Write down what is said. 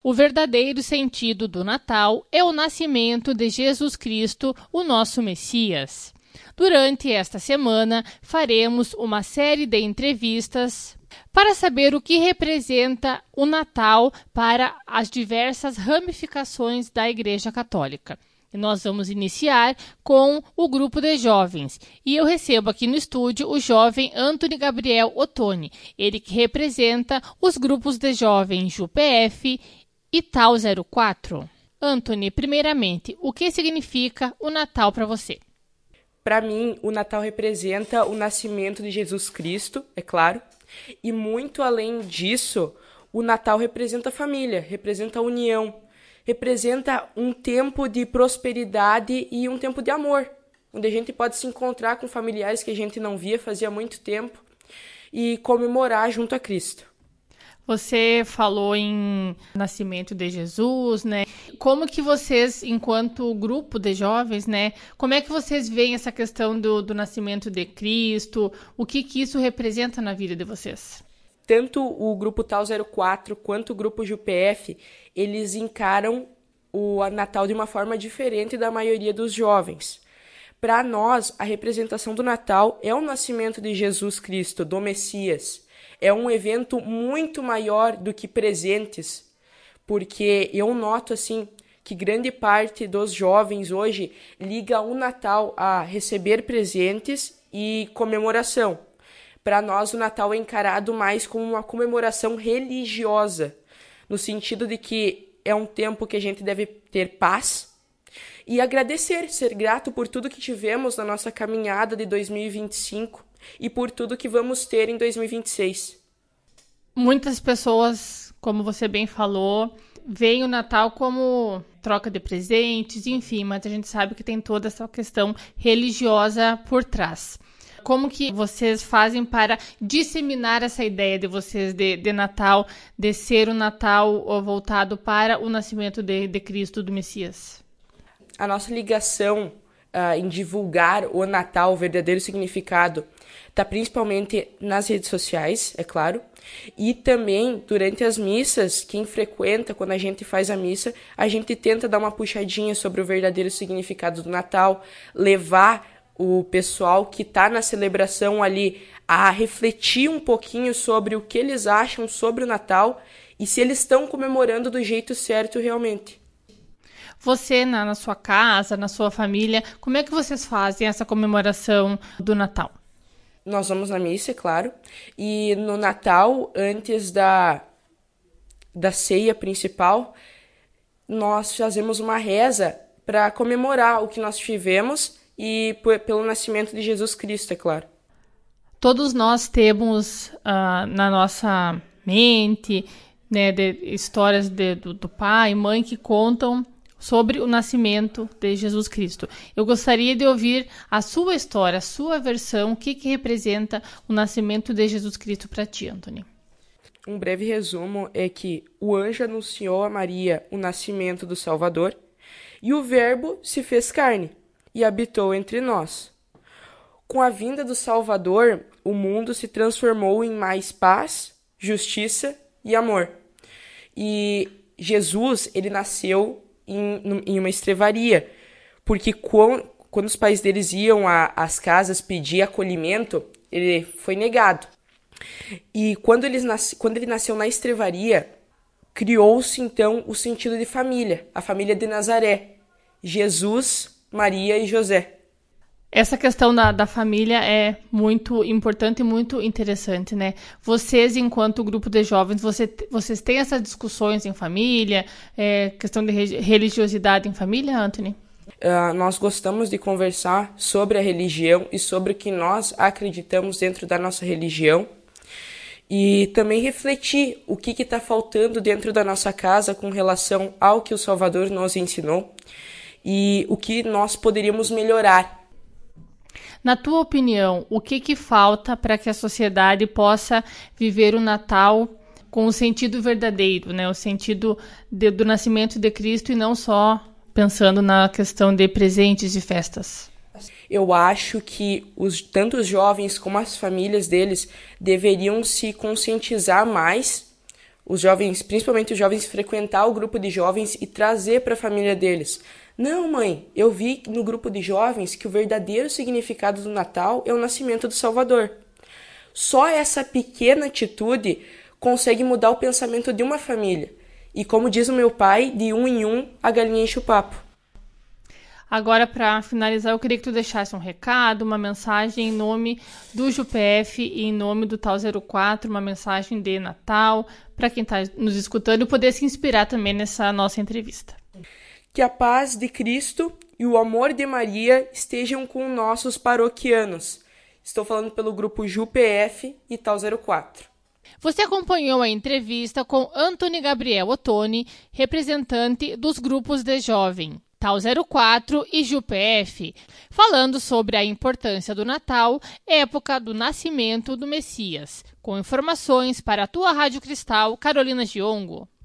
O verdadeiro sentido do Natal é o nascimento de Jesus Cristo, o nosso Messias. Durante esta semana, faremos uma série de entrevistas para saber o que representa o Natal para as diversas ramificações da Igreja Católica. E nós vamos iniciar com o grupo de jovens. E eu recebo aqui no estúdio o jovem Antony Gabriel Ottoni, ele que representa os grupos de jovens JUPF e TAU 04. Antony, primeiramente, o que significa o Natal para você? Para mim, o Natal representa o nascimento de Jesus Cristo, é claro. E muito além disso, o Natal representa a família, representa a união, representa um tempo de prosperidade e um tempo de amor, onde a gente pode se encontrar com familiares que a gente não via fazia muito tempo e comemorar junto a Cristo. Você falou em nascimento de Jesus, né? Como que vocês, enquanto grupo de jovens, né? Como é que vocês veem essa questão do nascimento de Cristo? O que isso representa na vida de vocês? Tanto o grupo TAU 04 quanto o grupo JUPF, eles encaram o Natal de uma forma diferente da maioria dos jovens. Para nós, a representação do Natal é o nascimento de Jesus Cristo, do Messias. É um evento muito maior do que presentes, porque eu noto assim que grande parte dos jovens hoje liga o Natal a receber presentes e comemoração. Para nós, o Natal é encarado mais como uma comemoração religiosa, no sentido de que é um tempo que a gente deve ter paz e agradecer, ser grato por tudo que tivemos na nossa caminhada de 2025 e por tudo que vamos ter em 2026. Muitas pessoas, como você bem falou, veem o Natal como troca de presentes, enfim, mas a gente sabe que tem toda essa questão religiosa por trás. Como que vocês fazem para disseminar essa ideia de vocês de Natal, de ser o Natal voltado para o nascimento de Cristo, do Messias? A nossa ligação em divulgar o Natal, o verdadeiro significado, está principalmente nas redes sociais, é claro, e também durante as missas, quem frequenta, quando a gente faz a missa, a gente tenta dar uma puxadinha sobre o verdadeiro significado do Natal, levar o pessoal que está na celebração ali a refletir um pouquinho sobre o que eles acham sobre o Natal e se eles estão comemorando do jeito certo realmente. Você, na sua casa, na sua família, como é que vocês fazem essa comemoração do Natal? Nós vamos na missa, é claro, e no Natal, antes da ceia principal, nós fazemos uma reza para comemorar o que nós tivemos e pelo nascimento de Jesus Cristo, é claro. Todos nós temos na nossa mente, né, histórias do pai e mãe que contam sobre o nascimento de Jesus Cristo. Eu gostaria de ouvir a sua história, a sua versão, o que representa o nascimento de Jesus Cristo para ti, Antony. Um breve resumo é que o anjo anunciou a Maria o nascimento do Salvador e o Verbo se fez carne e habitou entre nós. Com a vinda do Salvador, o mundo se transformou em mais paz, justiça e amor. E Jesus, ele nasceu em uma estrevaria, porque quando os pais deles iam às casas pedir acolhimento, ele foi negado. E quando ele nasceu na estrevaria, criou-se então o sentido de família, a família de Nazaré, Jesus, Maria e José. Essa questão da família é muito importante e muito interessante, né? Vocês, enquanto grupo de jovens, vocês têm essas discussões em família, questão de religiosidade em família, Antony? Nós gostamos de conversar sobre a religião e sobre o que nós acreditamos dentro da nossa religião e também refletir o que está faltando dentro da nossa casa com relação ao que o Salvador nos ensinou e o que nós poderíamos melhorar. Na tua opinião, o que falta para que a sociedade possa viver o Natal com o sentido verdadeiro, né? O sentido do nascimento de Cristo e não só pensando na questão de presentes e festas? Eu acho que tanto os jovens como as famílias deles deveriam se conscientizar mais os jovens, principalmente os jovens, frequentar o grupo de jovens e trazer para a família deles. Não, mãe, eu vi no grupo de jovens que o verdadeiro significado do Natal é o nascimento do Salvador. Só essa pequena atitude consegue mudar o pensamento de uma família. E como diz o meu pai, de um em um, a galinha enche o papo. Agora, para finalizar, eu queria que tu deixasse um recado, uma mensagem em nome do JUPF e em nome do Tal 04, uma mensagem de Natal, para quem está nos escutando e poder se inspirar também nessa nossa entrevista. Que a paz de Cristo e o amor de Maria estejam com nossos paroquianos. Estou falando pelo grupo JUPF e Tal 04. Você acompanhou a entrevista com Antony Gabriel Ottoni, representante dos grupos de jovem Tal 04 e JUPF, falando sobre a importância do Natal, época do nascimento do Messias. Com informações para a tua Rádio Cristal, Carolina Giongo.